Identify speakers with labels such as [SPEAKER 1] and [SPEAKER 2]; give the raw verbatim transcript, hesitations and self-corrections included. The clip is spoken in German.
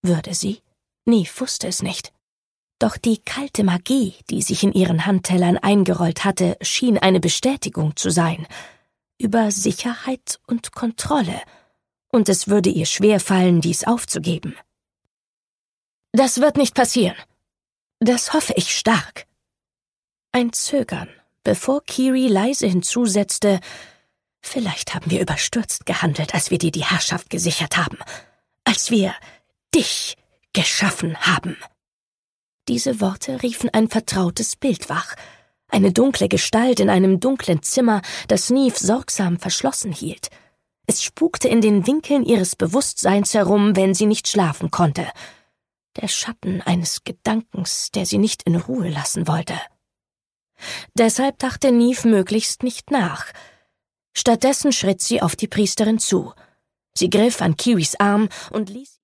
[SPEAKER 1] Würde sie? Neve wusste es nicht. Doch die kalte Magie, die sich in ihren Handtellern eingerollt hatte, schien eine Bestätigung zu sein. Über Sicherheit und Kontrolle. Und es würde ihr schwerfallen, dies aufzugeben. »Das wird nicht passieren. Das hoffe ich stark.« Ein Zögern, bevor Kiri leise hinzusetzte, »Vielleicht haben wir überstürzt gehandelt, als wir dir die Herrschaft gesichert haben. Als wir dich geschaffen haben.« Diese Worte riefen ein vertrautes Bild wach. Eine dunkle Gestalt in einem dunklen Zimmer, das Neve sorgsam verschlossen hielt. Es spukte in den Winkeln ihres Bewusstseins herum, wenn sie nicht schlafen konnte. Der Schatten eines Gedankens, der sie nicht in Ruhe lassen wollte. Deshalb dachte Neve möglichst nicht nach. Stattdessen schritt sie auf die Priesterin zu. Sie griff an Kiris Arm und ließ